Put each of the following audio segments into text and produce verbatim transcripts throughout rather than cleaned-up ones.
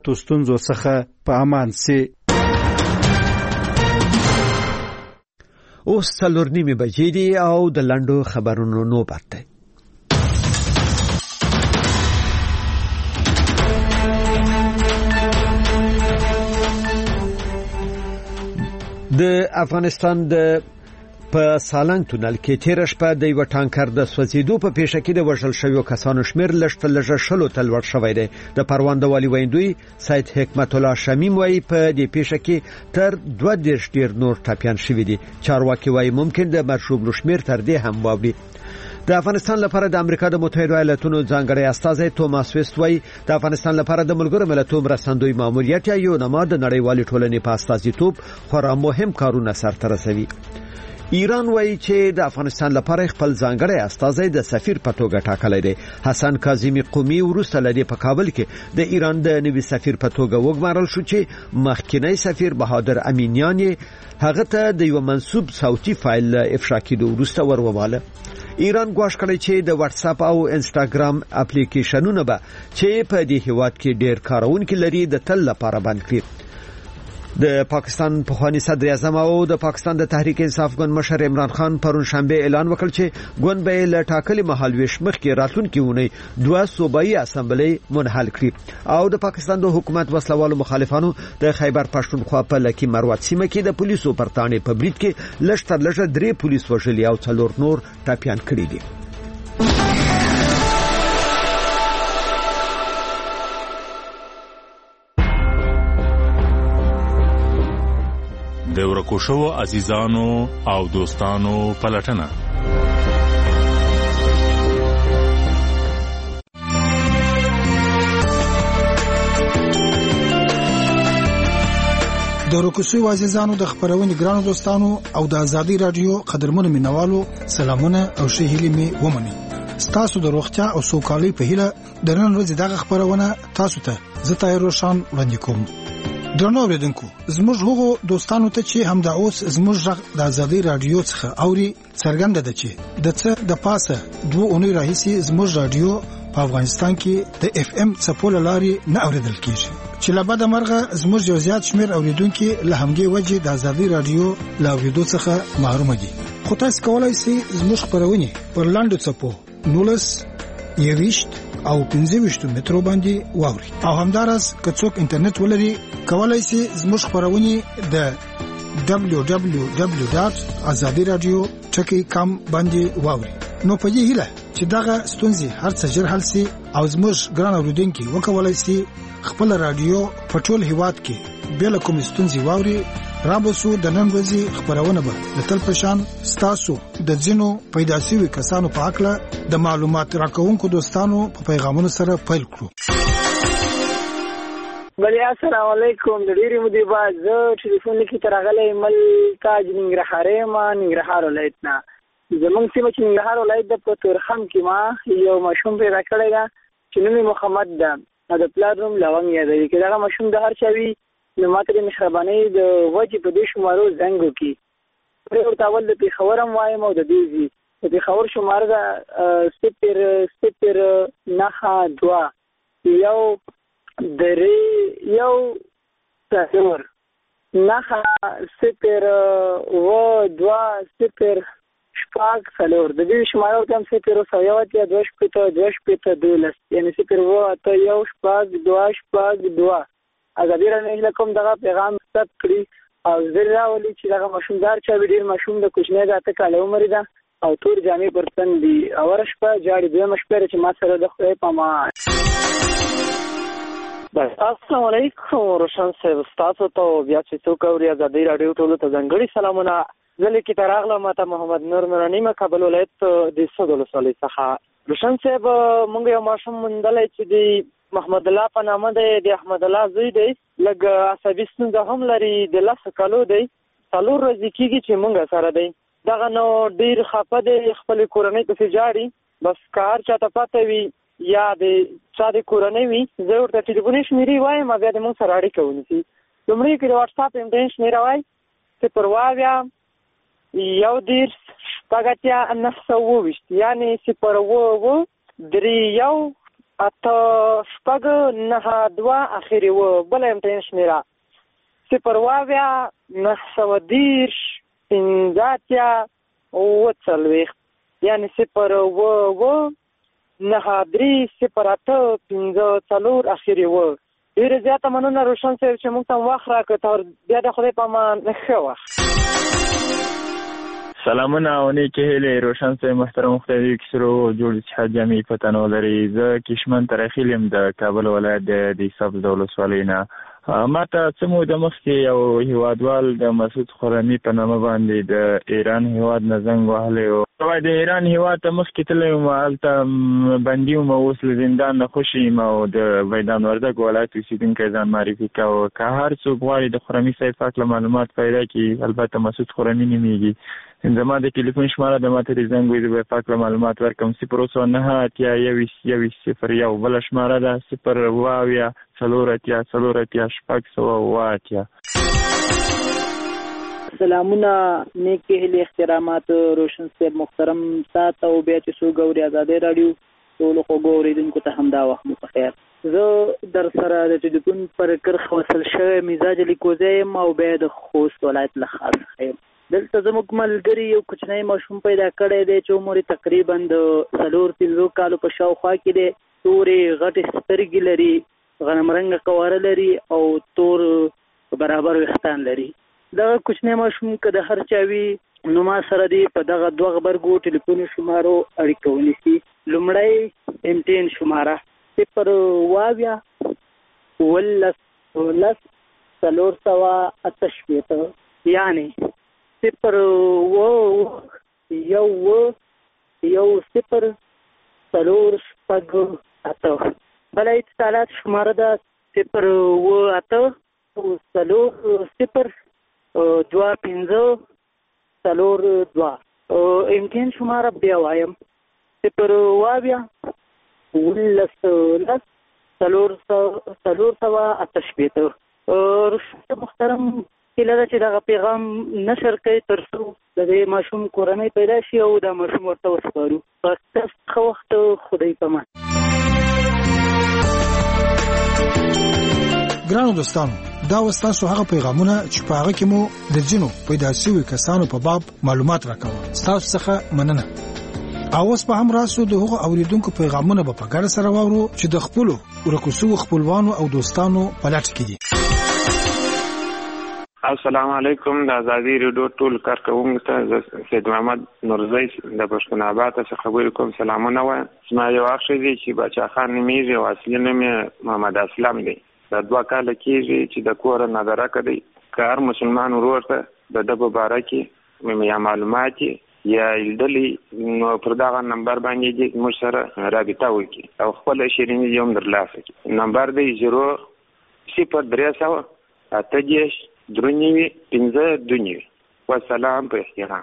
مشکلاتو ستونزو څخه په امان سي. اوس څلور نیمې بجې دي او د لنډو خبرونو نوبت دی. د افغانستان د په سالنګ تونل کې تیر شپه د یو ټانکر د سوځیدو په پیښه کې د وژل شویو کسانو شمیر لږ تر لږه شلو ته لوړ شوی دی. د پروان د والي ویندوی سید حکمت الله شمیم وايي په دې پیښه کې تر دوه دېرش ډیر نور ټاپیان شوي دي. چارواکي وايي ممکن د مرشوب شمیر تر دې هم واوړي. د افغانستان لپاره د امریکا د متحده ایالاتونو ځانګړی استازی توماس ویست وايي د افغانستان لپاره د ملګرو ملتونو مرستندوی ماموریت یا یو نما د نړیوالې ټولنې په استازیتوب خورا مهم کارونه سرته رسوي. ایران وايي چې د افغانستان لپاره خپل ځانګړی استازی د سفیر په توګه ټاکلی دی. حسن کاظمی قومي وروسته لدی په کابل کې د ایران د نوي سفیر په توګه وګمارل شو چې مخکینی سفیر بهادر امینیان هغه ته د یو منسوب صوتي فایل افشا کېدو وروسته ورواله. ایران ګواښ کړی چې د واتس اپ او انستاګرام اپلیکیشنونه به چې په دې هیواد کې ډیر کارونکي لري د تل لپاره بند کړي. د پاکستان پخوانی صدر اعظم او د پاکستان د تحریک انصاف ګوند مشر عمران خان پرون شنبه اعلان وکړ چې ګوند به له ټاکلي مهال ویش مخکې راتلونکي ونی دوه صوبایي اسمبلی منحل کړي او د پاکستان د حکومت وسلوالو مخالفانو د خیبر پښتونخوا په لکی مروت سیمه کې د پولیسو پرتانې په برید کې لږ تر لږه درې پولیس وژلي او څلور نور ټاپیان کړي دي. د ورکوشو عزیزانو او دوستانو پلټنه. د ورکوشو عزیزانو د خبرونې ګرانو دوستانو او د ازادي رادیو قدرمنو مینوالو سلامونه او ښه هیلې می ومني. ستاسو د روغتیا او سوکالۍ په هیله د نن ورځې دغه خبرونه تاسو ته زه طاهر روشان وړاندې کوم. درنو اوریدونکو، زموږ هغو دوستانو ته چې هم دا اوس زموږ غږ د ازادي رادیو څخه اوري څرګنده ده چې د څه د پاسه دوه اونۍ راهیسې زموږ رادیو په افغانستان کې د اف ام څپو له لارې نه اوریدل کیږي چې له بده مرغه زموږ یو زیات شمیر اوریدونکو له همدې وجې د ازادي رادیو له اوریدو څخه محروم دي. خو تاسو کولای شئ زموږ خبرونه پر لاندو څپو نولس یویشت او پنځه ویشت مترو باندې واوري او همدارس که څوک انټرنیټ ولري کولای شي زموږ خبرونه د دبلیو دبلیو دبلیو ډاټ ازادي رادیو ټکی کام باندې واوري. نو په دې هیله چې دغه ستونزې هر څه ژر حل شي او زموږ ګران اوریدونکو وکولای شي خپل رادیو په ټول هیواد کې بل کوم ستونزې واوري. رابسو د نن ورځې خبرونه به د تل پشان ستاسو د ځینو پیدا شوی کسانو په اړه د معلومات راکونکو دوستانو په پیغامونو سره پیل کړو. بلی السلام علیکم. د ډیری مودې بعد زه ټلیفون کې ترغلې مل تاج ننګرهار ما ننګرهار ولایت نه زمونږ سیمه چې ننګرهار ولایت د پتورخم کې ما یو مشوم پیدا کړی دا چې نوم محمد ده د پلاتنوم لونګ یادوي کې دا مشوم د هر چوي نو ماته د مهرباني د وجه په دې شمارو زنګ وکي پر ورته اول د پیښورم وایم او د دیزي د پیښور شمار دا سپر سپر نه دوا یو درې یو څلور نه سپر و دوا سپر شپږ څلور د دې شمار ورته سپر او یو اتیا دوه شپته دوه شپته دولس یعنی سپر و ته یو شپږ دوا شپږ دوا ازادي رانه کوم دغه پیغام ثبت کړی او زړه ولي چې دغه مشومدار چا ډیر مشوم د کوچنی د اته کال عمر ده او تور جامې پرتن دي او ورشپه جاړي دوه مشپره چې ما سره د خدای په ما. بس السلام علیکم روشن صاحب، تاسو ته بیا چې څوک اوري ازادي رادیو ټولو ته ځانګړي سلامونه. زه لیکي تراغله ماته محمد نور نورانی ما کابل ولایت د سودل صلی څخه. روشن صاحب مونږ یو ماشوم مندلای چې دی محمد الله په نامه دی د احمد الله زوی دی لږ عصبي ستونزه هم لري د لس کالو دی څلور ورځې کېږي چې مونږ سره دی دغه نو ډېر خفه دی خپلې کورنۍ پسې جاړي بس که هر چاته پته وي یا د چا د کورنۍ وي زه ورته ټلیفوني شمېرې وایم بیا د مونږ سره اړیکه ونیسي. لومړی کې د واټساپ امډین شمېره وای صفر اویا یو دېرش شپږ اتیا نهه سوه اووه ویشت یعنې صفر اووه اووه درې یو اته شپږ نه دوه اخري و بل امتحان شمیره صفر واویا نه سوه دېرش پنځه اتیا اووه څلوېښت یعنې صفر اوه اوه نه درې صفر اته پنځه څلور اخري و. ډېره زیاته مننه روشن صاحب چې موږ ته وخت راکړ. تر بیا د خدای په امان ښه وخت. سلامونه او نیکې هیلې روشن صاحب محترم مختلفي کسرو جوړ اتحاد جامعي پتنو لري. زه کشمن ترخیل یم د کابل ولایت د دیساب د ولسوالۍ نه. ما ته څه موده مخکې یو هیوادوال د مسعود خرمي په نامه باندې د ایران هیواد نه زنګ وهلی و. وایي د ایران هیواد ته مخکې تللی وم، هلته بندي وم، اوس له زندان نه خوشي یم او د میدان وردګ ولایت اوسېدونکی ځان معرفي کوه. که هر څوک غواړي د خرمي صاحب په هکله معلومات پیدا کړي، البته مسعود خرمي نومېږي، زما د ټلیفون شماره د ما ته د زنګ وي، زه به په هکله معلومات ورکړم. صفر اوه سوه نهه اتیا یوویشت یوویشت صفر یو. بله شماره ده صفر اوه اویا څلور اتیا څلور اتیا شپږ سوه اوه اتیا. سلامونه، نیکې هیلې، احترامات روشن صاحب محترم ساته او بیا چې څوک اوري ازادۍ راډیو ټولو خوږو اورېدونکو ته همدا وخت مو په خیر. زه در سره د ټلیفون پر کرښه وصل شوی مزاج لیکوزی یم او بیا د خوست ولایت له ښار څخه یم. دلته زموږ ملګري یو کوچنی ماشوم پیدا کړی دی چې عمر یې تقریبا د څلور پنځو کالو په شاوخوا کې دی. تورې غټې سترګې لري، غنم رنګه قواره لري او تور برابر ویښتان لري. دغه کوچنی ماشوم که د هر چا وي نو ما سره دی په دغه دوه غبرګو ټلیفوني شمارو اړیکه ونیسي. لومړی امتحان شماره صفر اوه اویا اوولس اوولس څلور سوه اته شپېته یعنې صفر اوه اوه یو اوه یو صفر څلور شپږ اته. بله اتصالات شماره ده صفر اوه اته څلور صفر دوه پنځه څلور دوه. امتحان شماره بیا وایم صفر اوه اویا اوولس لس څلور څلور سوه اته شپېته. روشن محترم هیله ده چې دغه پیغام نشر کوي تر څو د دې ماشوم کورنۍ پیدا شي او دا ماشوم ورته وسپارو. تاسو ښه وخت، خدای په امان. ګرانو دوستانو، دا وستاسو هغه پیغامونه چې په هغه کې مو د ځینو پیدا شوي کسانو په باب معلومات راکوم. ستاسو څخه مننه. او اوس په هم راسو د هغو اوریدونکو پیغامونه به په ګډه سره واورو چې د خپلو ورکو شوو خپلوانو او دوستانو په لټه کې دي. السلام علیکم. د ازادي ریډیو ټول کارکوونکو ته سید محمد نورزی د پښتون آباد څخه خبرې کوم. سلامونه وایم. زما یو اخ دی چې بچا خان نومیږي او اصلي نوم یې محمد اسلم دی. دا دوه کاله کېږي چې د کوره نادرکه دی. که هر مسلمان ورور ته د ده په باره کې یا معلومات یا لیدلي نو پر دغه نمبر باندې دې موږ سره رابطه وکړي او خپل شیریني یې هم ترلاسه کړي. نمبر دی زیرو صفر درې سوه اته دېرش درې نوي پنځه دوه نوي. والسلام په احترام.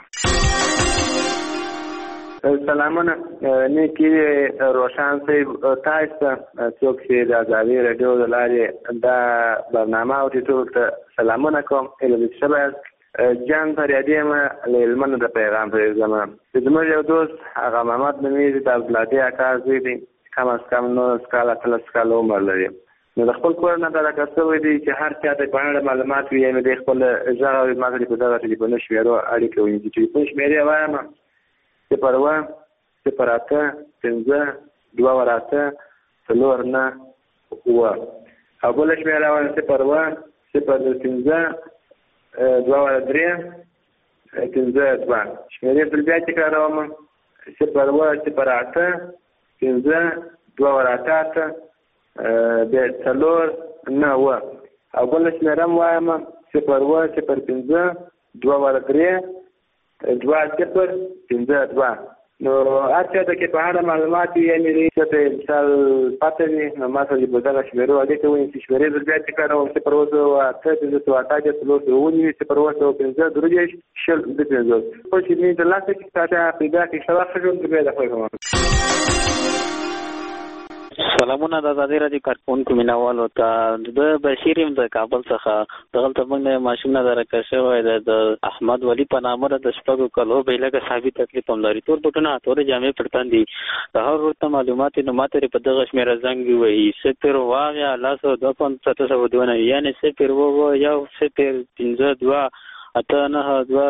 سلامونه، نیکې روشن صاحب، تاسو ته څوک چې د ازادي راډیو د لارې دا برنامه اوري ټول ته سلامونه کوم. هیله شبه جان فریادي یم له هلمند د پیغام پرېږدم. زموږ یو دوست هغه محمد نومیږي، د عبدالهادي اکا زوی دی، کم از کم نولس کاله اتلس کاله عمر لري. نو د خپل کور نه دا لکه شوی دی چې هر چا ته په اړه معلومات وي، یعنې دی خپل غږ اوري. ما سره په دغه ټلیفون شمیرو اړیکه ونیسي. ټلیفون شمېرې وایم صفر اوه صفر اته پنځه دوه ور اته څلور نه اووه. او بله شمېره وایم صفر اوه صفر پنځه دوه ور درې پنځه دوه. شمېرې بل بیا تکراروم صفر اوه صفر اته پنځه دوه ور اته اته د څلور نه اووه. او بله شمېره م وایم صفر اوه صفر پنځه دوه ور درې دوه صفر پنځه دوه. نو هر چا ته کې په اړه معلومات وي، یعنې څه ته مثال پته وي، نو ما سره په دغه شمېرو اړیکه ونیسي. شمېرې زه بیا تکراروم صفر اوه سوه اته پنځه سوه اته اتیا څلور سوه اووه نوي صفر اوه سوه پنځه درې دېرش شل دوه پنځوس. خپل شیریني ترلاسه کړي، تا ته پیدا کړي. ښه وخت ژوند بیا د خدای په امان. سلامونه د آزادۍ راډیو کارکونکو مینوالو ته د بشیر یم د کابل څخه دغلته موږ نه ماشوم نه درکه شوی د احمد ولی په نامه د شپږو کلو به لکه ثابت تکلیف هم لري تور بوټونه تورې جامې پړتان دي د هر ورته معلومات نو ماته په دغه شمیره زنګ وي صفر واغیا لاسو د پنځه سوه دوه یعنی صفر وو یو صفر پنځه دوه اته نه دوه.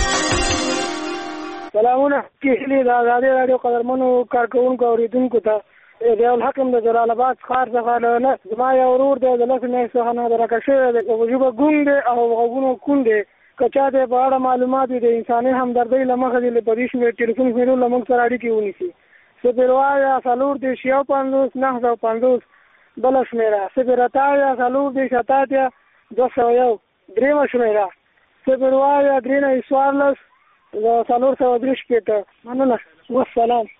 سلامونه کیلې د آزادۍ راډیو قدرمنو کارکونکو اوریدونکو ته ضیاء الحق د جلال آباد ښار څخه نه زما یو ورور دی د لس میاشتو څخه نه درکه شوی دی وجوبه ګونګ دی او غوږونه کوڼ دی که چا دی په اړه معلومات وي د انساني همدردۍ له مخې دې په دې شمېر ټلیفون شمېرو له موږ سره اړیکې ونیسي صفر اویا څلور دېرش یو پنځوس نهه سوه پنځوس بله شمېره صفر اته اویا څلور دېرش اته اتیا دوه سوه یو درېیمه شمېره صفر اویا درې نوي څوارلس څلور سوه درې شپېته مننه والسلام.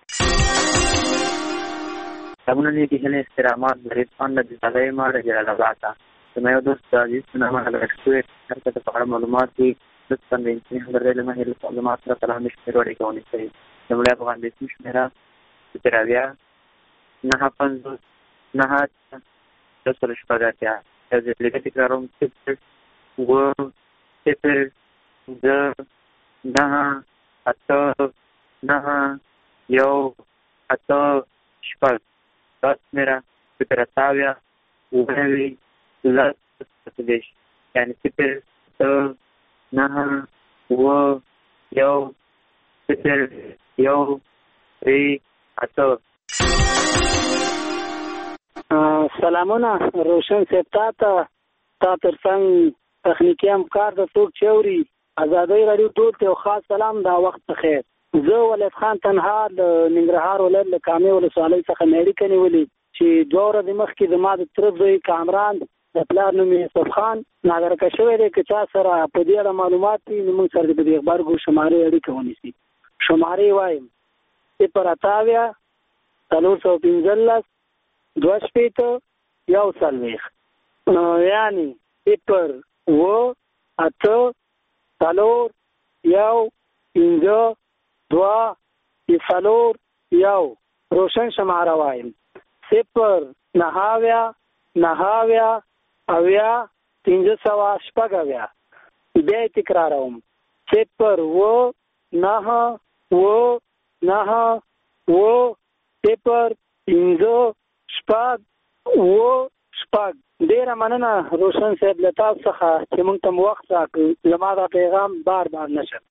سلامونه نیکی هیلې استرامات برید خان د ځالۍ ما د جلال آباد ته زما یو دوست عزیز په نامه هلک شوی هر څه په اړه معلومات وي دوست باندې انساني همدردۍ له مخې له معلومات سره کلام شمېرو اړیکه ونیسئ لومړی افغان بیسي شمېره صفر اویا نهه پنځوس نهه اتیا دوه سل شپږ اتیا یو ځل لږه تکراروم صفر اوه صفر پنځه نهه اته نهه یو اته شپږ دا شمېره صفر اته اویا اوه نوي لس اته دېرش یعنې صفر اته نهه اوه یو صفر یو درې اته. سلامونه روشن صاحب تا ته تا تر څنګ تخنیکي همکار د څوک چې اوري آزادۍ راډیو ټول ته یو خاص سلام دا وخت بخیر. زه ولید خان تنها د ننګرهار ولایت له کامې ولسوالۍ څخه مې اړیکه نیولې چې دوه ورځې مخکې زما د تره زوی کامران د پلار نوم یې یوسف خان نادرکه شوی دی که چا سره په دې اړه معلومات وي نو موږ سره د دې غبرګو شمارې اړیکه ونیسي. شمارې وایم صفر اته اویا څلور سوه پنځلس دوه شپېته یو څلوېښت یعنې صفر اوه اته څلور یو پنځه دوه څلور یو. روشن شماره وایم صفر نهه اویا نهه اویا اویا پنځه سوه شپږ اویا. بیا یې تکراروم صفر اوه نهه اوه نهه اوه صفر پنځه شپږ اوه شپږ. ډېره مننه روشن صاحب له تاسو څخه چې موږ ته مو وخت راکړ زما دا پیغام بار بار نشم.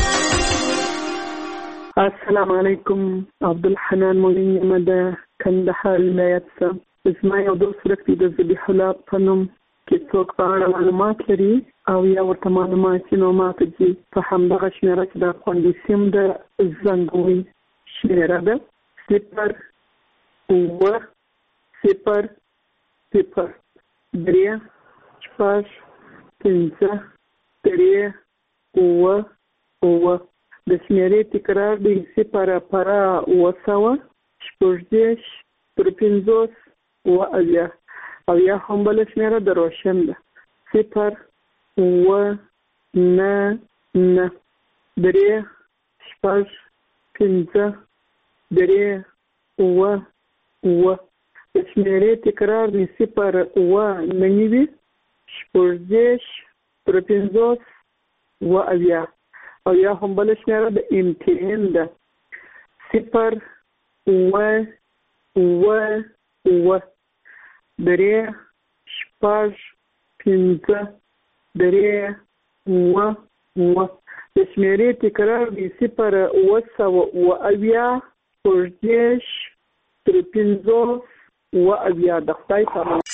السلام علیکم عبدالحنان مولین یم د کندهار ولایت څخه. زما یو دوست ورک دی د ذبیح الله په نوم کې څوک په اړه معلومات لري او یا ورته معلومات وي نو ماته ځي په همدغه شمېره چې د خوندي سیم د زنګوي شمېره ده صفر اوه صفر صفر درې شپږ پنځه درې اوه اوه. د شمېرې تکرار دی صفر پره اوه سوه شپږ دېرش پر پنځوس اوه اویا او یا هم بله شمېره د روشن ده صفر اوه نه نه درې شپږ پنځه درې اوه اوه. د شمېرې تکرار دی صفر اوه نه نوي شپږ دېرش پر پنځوس اوه اویا او یا هم بله شمېره د امتحان ده صفر اوه اوه اوه درې شپږ پنځه درې اوه اوه. د شمېرې تکرار دی صفر اوه سوه اوه اویا شپږ دېرش تر پنځوس اوه اویا. د خدای په امان.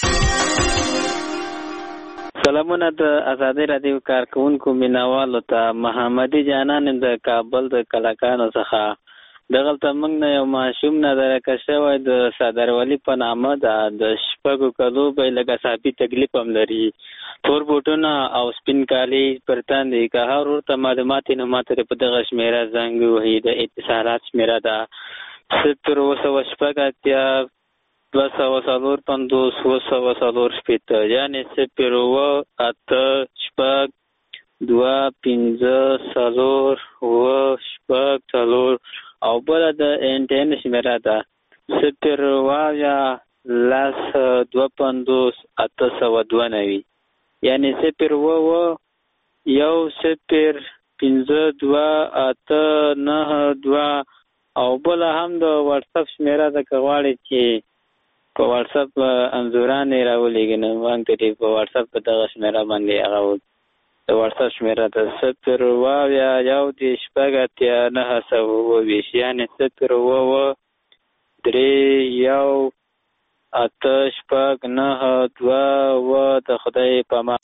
سلامونه د آزادۍ راډیو کارکونکو مینوالو ته محمدي جانان د کابل د کلاکانو څخه دغلته موږ نه یو ماشوم نه درکه شوی د صدر ولی په نامه ده د شپږو کلو به لکه صافي تکلیف هم لري تور بوټونه او سپین کالي پر تن دي که هر ورته معلومات یې نو ماته په دغه شمېره زنګ وهي د اتصالات شمېره ده صفر اوه سوه شپږ اتیا دوه سوه څلور پنځوس اوه سوه څلور شپېته یعنې صفر اوه اته شپږ دوه پنځه څلور اوه شپږ څلور او بله د انټرنټ شمېره ده صفر واویا لس دوه پنځوس اته سوه دوه نوي یعنی صفر اووه یو صفر پنځه دوه اته نهه دوه او بله هم د واتساپ شمېره ده که غواړئ چې په واتساپ انځورانې راولېږي نو موږ ته دې په واتساپ په دغه شمېره باندې هغه د واتساپ شمېره ده صفر اووه یو دېرش شپږ اتیا نهه سوه اووه ویشت یعنې صفر اووه درې یو اته شپږ نهه دوه اووه د خدای په امان.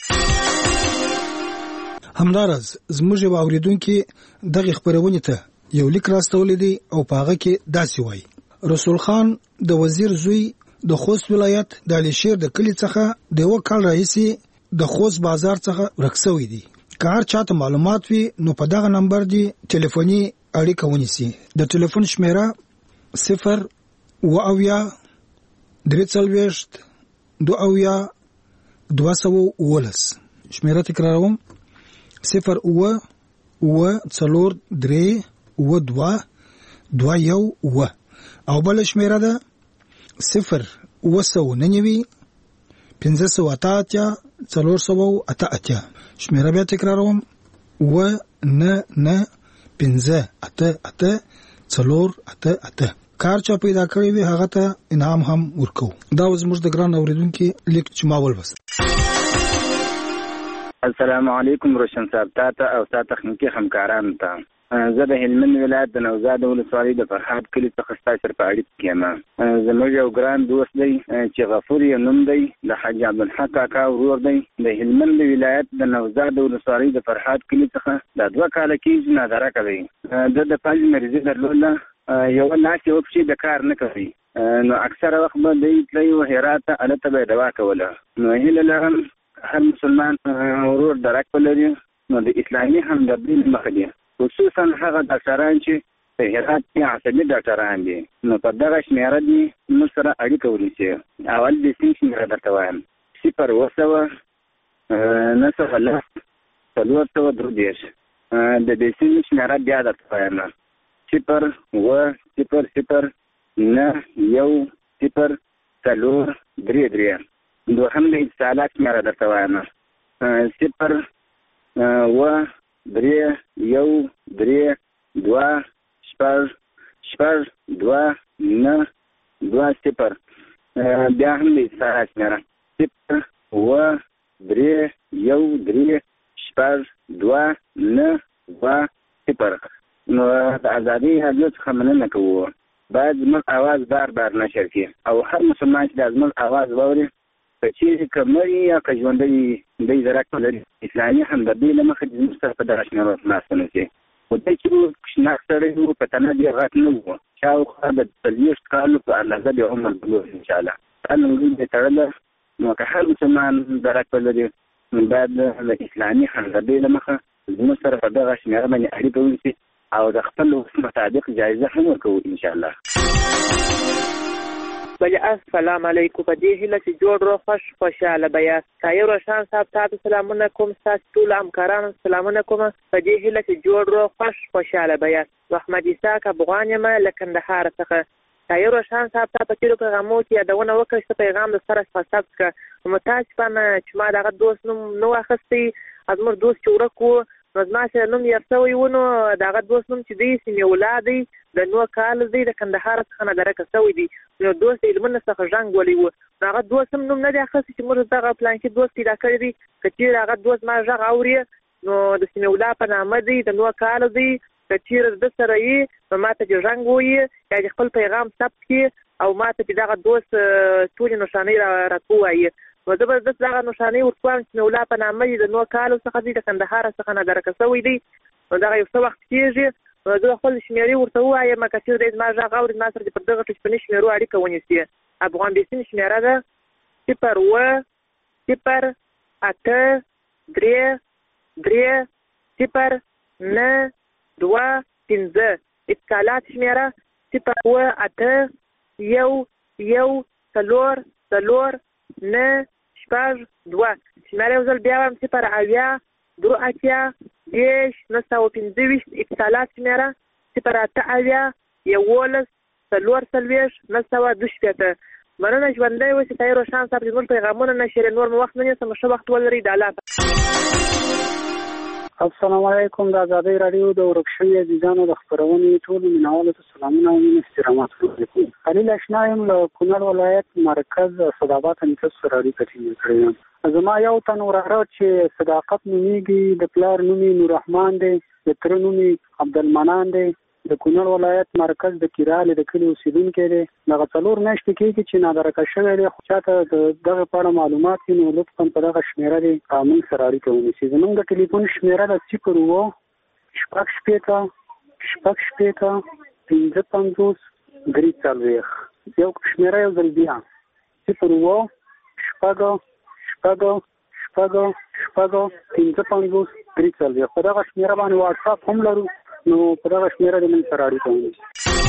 همداراز زموږ یو اورېدونکي دغې خپرونې ته یو لیک راستولی دی او په هغه کې داسې وایي: رسول خان د وزیر زوی د خوست ولایت د علیشیر د کلي څخه د یو کال راهیسې د خوست بازار څخه ورک شوی دی. که هر چاته معلومات وي نو په دغه نمبر دی ټلیفوني اړیکه ونیسي. د ټلیفون شمیره صفر اوه اویا درې څلوېښت دوه اویا دوه سوه اوولس. شمیره تکراروم: صفر اوه اوه څلور درې اوه دوه دوه یو اوه. او بله شمیره ده صفر اوه سوه نهه نوي پنځه سوه اته اتیا څلور سوه اته اتیا. شمیره بیا تکراروم: اوه نه نه پنځه اته اته څلور اته اته. کار چا پیدا کړی وي هغه ته انعام هم ورکو. دا زموږ د ګران اوریدونکو لیک چې ما ولوست. السلام علیکم روشن صاحب، تاته او تاسو تخنیکی همکارانو ته. زه د هلمند ولایت د نوزاد ولسوالۍ د فرهاد کلي څخه ستاسو سره په اړیکه کې یم. زموږ یو ګران دوست دی چې غفور یې نوم دی، د حاج عبدالحق کاکا ورور دی. د هلمند ولایت د نوزاد ولسوالۍ د فرهاد کلي څخه د دوه کاله کېږي نادره کوي. د د پنځ مریضي درلوده، یو لاس یو پښې د کار نه کوي، نو اکثره وخت به دی تللی و هرات ته، هلته به یې دوا کوله. نو هیله لرم هر مسلمان ورور درک ولري نو د اسلامي همدردۍ له مخې دی، خصوصا هغه ډاکټران چې په هرات کې عصبي ډاکټران دي. نو په دغه شمېره دي موږ سره اړیکه ونیسي. اول د سیم شمېره درته وایم: صفر اوه سوه نهه سوه لس څلور سوه درې دېرش. د دې سیم شمېره بیا درته وایم: صفر اوه صفر صفر نه یو صفر څلور درې درې. دوهم د اتصالات شمېره درته وایم: صفر اوه درې یو درې دوه شپږ شپږ دوه نه دوه صفر. بیا هم د اتصالات شمېره: صفر اوه درې یو درې شپږ دوه نه دوه صفر. نو د ازادۍ راډیو څخه مننه کوو، باید زموږ اواز بار بار نشر کړي او هر مسلمان چې د زموږ اواز واوري، که چیرې که مړي یا که ژوندی دی درک ولري، اسلامي همدردۍ له مخې زموږ سره په دغه شمېرو ناسته نه شي. خو دی چې کوچناک سړی و، په تنه ډېر غټ نه و، شاوخوا د څلوېښت کالو په اندازه د عمر درلود انشاءالله. دا لنګۍ یې تړله. نو که هر مسلمان درک ولري نو باید د اسلامي همدردۍ له مخه زموږ سره په دغه شمېره باندې اړیکه ونیسي او د خپل وس مطابق جایزه هم ورکوو انشاءالله. بله السلام علیکم. په دې هیله چې جوړ روغ خوش خوشحاله به یاست. طاهر روشن صاحب تاسو سلامونه کوم، ستاسو ټولو همکارانو سلامونه کوم. په دې هیله چې جوړ روغ خوش خوشحاله به یاست. محمد اسحاق افغان یم له کندهار څخه. طاهر روشن صاحب ته په تېرو پیغامو کې یادونه وکړه چې پیغام د سره ثبت کړه. متاسفانه چې ما دغه دوست نوم نه و اخیستی، زموږ دوست چې ورک و نو زما سره نوم یې شوی و. نو دغه دوست نوم چې دی سیمې ولا دی، د نوه کال دی، د کندهار څخه نادرکه شوی دی. نو دوست د هلمند څخه ژنګ ولی و. هغه دوست هم نوم نه دی اخیستی چې موږ دغه پلانکي دوست پیدا کړی دی. که چېرې هغه دوست ما غږ اوري نو د سیمې ولا په نامه دی، د نوه کال دی. که چېرې د سره یې نو ما ته چې ژنګ ووایي یا د خپل پیغام ثبت کړي او ما ته چې دغه دوست ټولې نښانۍ راته ووایي. نو زه به دغه نښانۍ ورکوم چې مولا په نامه یې د نوه کالو څخه دی، د کندهار څخه نادرکه شوی دی. نو دغه یو څه وخت کېږي. نو زه خپل شمېرې ورته ووایم، که چېرې دی زما غږ اوري ما سره دې پر دغه ټلیفوني شمېرو اړیکه ونیسي. افغان بیسیم شمېره ده صفر اوه صفر اته درې درې صفر نه دوه پنځه. اتصالات شمېره صفر اوه اته یو یو څلور څلور نه شپږ دوه. شمېره یو ځل بیا وایم: صفر اویا دوه اتیا دېرش نهه سوه پنځه ویشت. اتصالات شمېره صفر اته اویا یولس څلور څلوېښت نهه سوه دوه شپېته. مننه ژوندی اوسې طاهر روښان صاحب، زموږ پیغامونه نشرې، نور مو وخت نه نیسم، ښه وخت ولرئ. د الله السلام علیکم. د ازادۍ راډیو د ورک شوي عزیزانو د خپرونې ټولو مینوالو ته سلامونه او مینې احترامات وکړم. خلیل اشنا یم له کونړ ولایت مرکز صدابات نیکه سره اړیکه ټینګه کړې یم. زما یو تن وراره چې صداقت نومیږي، د پلار نوم یې نوررحمان دی، د تره نوم یې عبدالمنان دی، د کونړ ولایت مرکز د کیرالې د کلي اوسېدونکی دی. دغه څلور میاشتې کېږي چې نادرکه شوی دی، خو چاته د دغه په اړه معلومات وي نو لطفا په دغه شمېره دی موږ سره اړیکه ونیسي. زموږ د ټلیفون شمېره ده صفر اووه شپږ شپېته شپږ شپېته پنځه پنځوس درې څلوېښت. یو شمېره یو ځل بیا صفر اووه شپږ شپږ شپږ شپږ پنځه پنځوس درې څلوېښت. په دغه شمېره باندې واټساپ هم لرو، نو په دغه شمېره د موږ سره اړیکه ونیسي.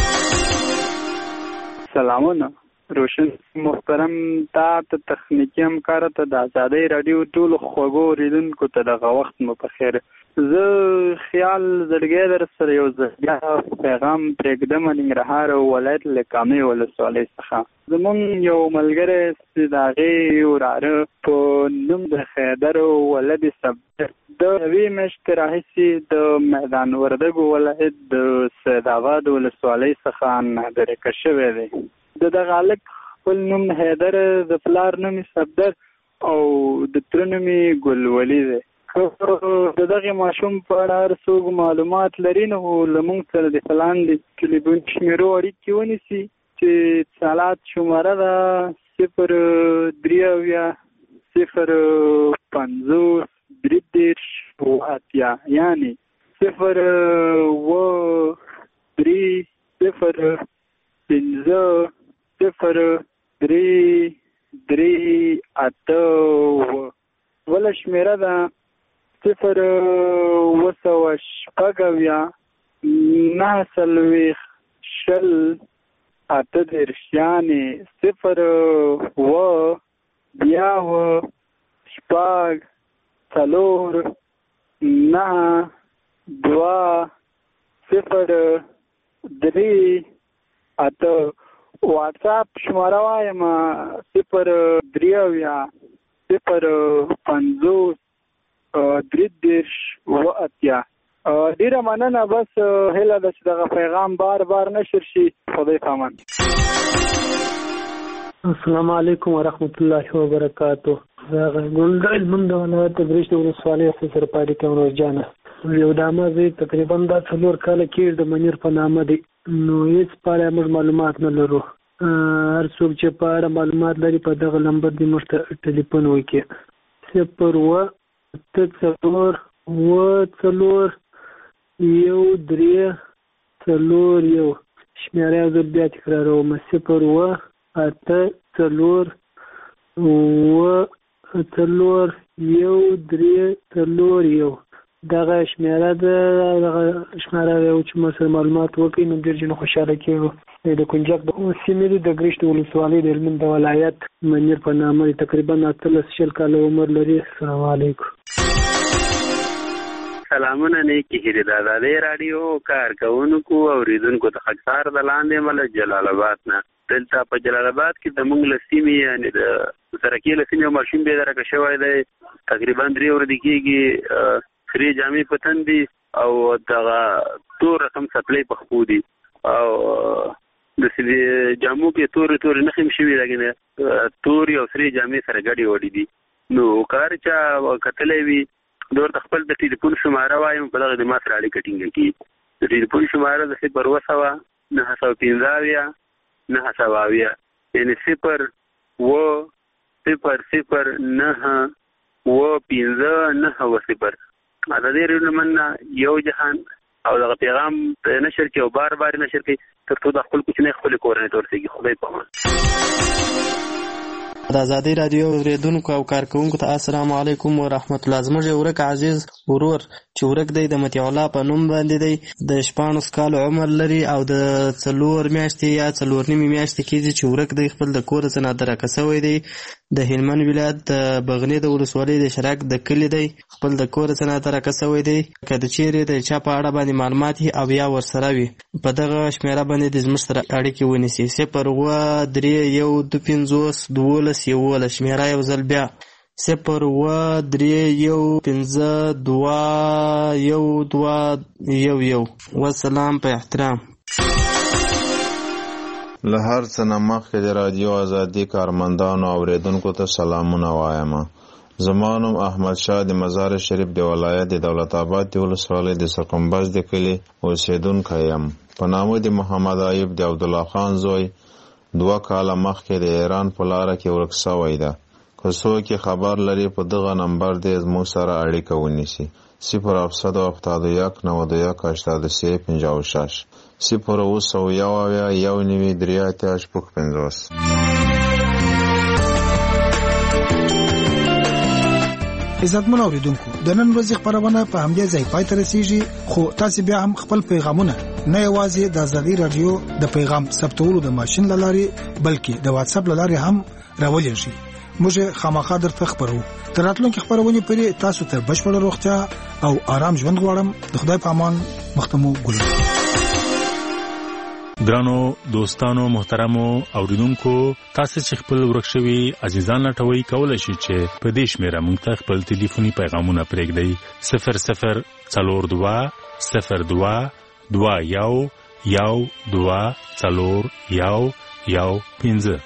سلامونه روشن محترم، تا ته تخنیکي همکاره ته د ازادۍ راډیو ټولو خوږو اورېدونکو ته دغه وخت مو په خیر. زه خیال زړګی در سره یو ځل بیا پیغام پرېږدم ننګرهار ولایت له کامې ولسوالۍ څخه. زمونږ یو ملګری چې د هغې وراره په نوم د خیدر ولد صبر د یوې میاشتې راهیسې د میدان وردګو ولایت د سیدآباد ولسوالۍ څخه نادرکه شوی دی. د دغه هلک خپل نوم حیدر، د پلار نوم صبر او د تره نوم ګلولي دی. د دغه ماشوم په اړه هر څوک معلومات لري نو له موږ سره د لاندې ټلیفون شمېرو اړیکې ونیسي چې اتصالات شماره ده صفر درې اویا صفر پنځوس درې دېرش اوه اتیا، یعنې صفر اوه درې صفر پنځه صفر درې درې اته اوه. بله شمېره ده صفر اوه سوه شپږ اویا نهه څلوېښت شل اته دېرش، یعنې صفر اوه بیا اوه شپږ څلور نهه دوه صفر درې اته. واټساپ شماره وایم صفر درې اویا صفر پنځوس درې دېرش اوه اتیا. ډېره مننه، بس هیله ده چې دغه پیغام بار بار نشر شي. خدای پامان. السلام علیکم ورحمت الله وبرکاتو. زه ګل علم د ولایت د برېښ د ولسوالۍ سره پاتې کوم روزجانه. یو دامه زه تقریبا دا څلور کاله کېږي د منیر په نامه دی، نو هېڅ په اړه موږ معلومات نه لرو. هر څوک چې په اړه معلومات لري په دغه نمبر دې موږ ته ټلیفون وکړي. صفر اوه اته څلور اوه څلور یو درې څلور یو. شمېره یو ځل بیا تکراروم صفر اوه اته څلور اوه څلور یو درې څلور یو. دغه شمېره ده، دغه شمېره یو چې موږ سره معلومات وکړي نو ډېر جنو خوشحاله کېږو. د کنجک د سیمې د ګرشت ولسوالۍ د هلمند د ولایت منیر په نامه دی، تقریبا اتلس شل کاله عمر لري. السلام علیکم. سلامونه نیکې هیلې د ازادۍ راډیو کارکوونکو او اورېدونکو ته خاکسار د لاندې مله جلال آباد نه. دلته په جلال آباد کې زموږ له سیمې یعنې د سرکې له سیمې یو ماشوم بېدرکه شوی دی. تقریبا درې ورځې کېږي، خرې جامې په تن دي او دغه تور رقم څپلۍ په خپو دي او د جامو کې تورې تورې نښې هم شوي، لکن تورې او سرې جامې سره ګډې وډې دي. نو که هر چا کتلی وي زه ورته خپل د ټلیفون شماره وایم، په دغه د ما سره اړیکه ټینګه کړي. د ټلیفون شماره د صفر اوه سوه نهه سوه پنځه اویا نهه سوه اویا، یعنې صفر اوه صفر صفر نهه اوه پنځه نهه اوه صفر. ازادۍ راډیو مننه یو جهان او دغه پیغام نشر کړي او بار بار نشر کړي تر څو د خپل کوچنۍ خپلې کورنۍ ته ورسېږي. خدای پامان. د ازادۍ راډیو اورېدونکو او کارکوونکو ته السلام علیکم ورحمت الله. زموږ یو ورک عزیز ورور چې ورک دی د مطیع الله په نوم باندې دی، د شپاړس کالو عمر لري او د څلور میاشتې یا څلور نیمې میاشتې کېږي چې ورک دی. خپل د کور څخه نادرکه شوی دی. د هلمند ولایت د بغنی د ولسوالۍ د شراک د کلی دی. خپل د کور څخه ترکه سوی دی. که د چیرې د چا په اړه باندې معلومات او یا ورسره وي په دغه شمیره باندې د زموږ سره اړیکې ونیسي. صفر اووه درې یو دوه پنځوس دولس یولس شمیره یو ځل بیا صفر اووه درې یو پنځه دوه یو دوه یو یو. والسلام په احترام. له هر څه نه مخکې د رادیو ازادي کارمندانو او اوریدونکو ته سلامونه وایم. زما نوم احمد شاه د مزار شریف د ولایت د دولت آباد د ولسوالۍ د سرکمبز د کلي اوسیدونکی یم. په نامه د محمد ایوب د عبدالله خان زوی دوه کاله مخکې د ایران په لاره کې ورک سوی ده. که څوک خبر لري په دغه نمبر دی زموږ سره اړیکه ونیسي. صفر هفتصد و هفتاد و یک نود و یک هشتاد و سه پنجاه و شش صفر اوه سوه یو اویا یو نوي درې اتیا شپږ پنځوس. عزتمن اوریدونکو، د نن ورځې خبرونه په همدې ځای پای ته رسیږي، خو تاسو بیا هم خپل پیغامونه نه یوازې د ازادي رادیو د پیغام ثبتولو د ماشين لارې بلکې د واتس اپ لارې هم راولېږئ. موږ خامخا درته خبرو. تر راتلونکي خبرونه پرې تاسو ته بشپړ روغتیا او آرام ژوند غواړم. د خدای په امان. مختمو ګل. درانو دوستانو محترمو اوریدونکو، تاسو چې خپل ورکشوي عزیزان لټوي کولای شئ چې په دې شمیره موږ ته خپل ټلیفوني پیغامونه پرېږدئ. صفر صفر څلور دوه صفر دوه دوه یو یو دوه څلور یو یو پنځه.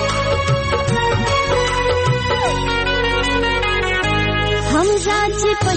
हम जाचे